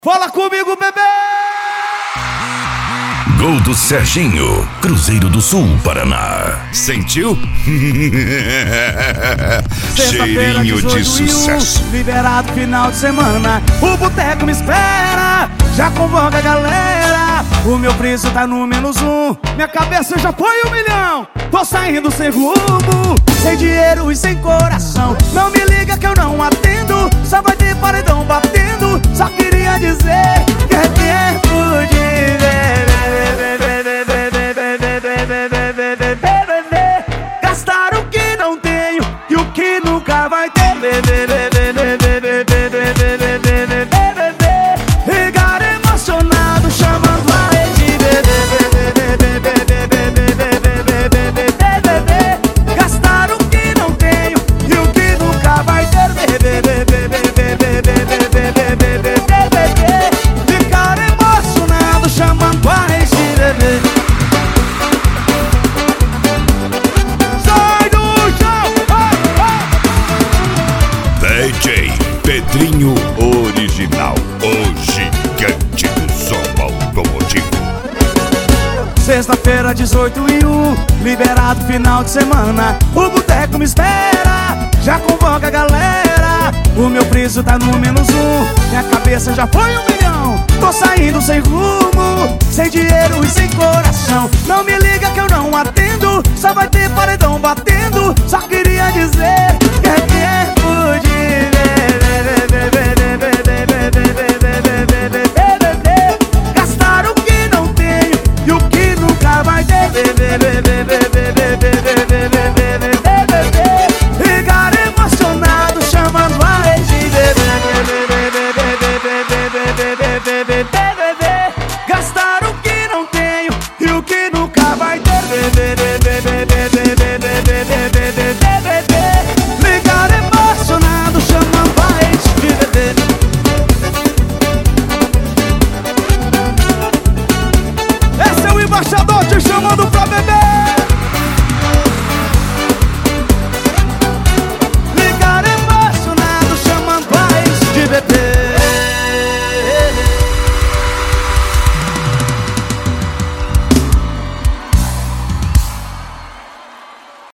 Fala comigo, bebê! Gol do Serginho, Cruzeiro do Sul, Paraná. Sentiu? Cheirinho de sucesso. Liberado final de semana, o boteco me espera. Já convoca a galera. O meu preço tá no -1. Minha cabeça já foi 1 milhão. Tô saindo sem rumo, sem dinheiro e sem coração. Não me liga que eu não atendo. Só vai ter paredão batendo. Só queria dizer que é tempo de gastar o que não tenho e o que nunca vai ter. Ficar emocionado chamando a rede. Gastar o que não tenho e o que nunca vai ter. Ficar emocionado chamando a rede. DJ Pedrinho Original, o gigante do som automotivo. Sexta-feira, 18/1, liberado final de semana. O boteco me espera, já convoca a galera. O meu preço tá no -1, minha cabeça já foi 1 milhão. Tô saindo sem rumo, sem dinheiro e sem coração. Não me liga que eu não atendo, só vai ter paredão batendo. Só queria dizer que é tempo de gastar o que não tenho e o que nunca vai ter. Ficar emocionado chamando a rede. Gastar o que não tenho e o que nunca vai ter. Ficar emocionado chamando a rede. Esse é o embaixador te chamando pra beber. Ficar emocionado chamando a rede de beber.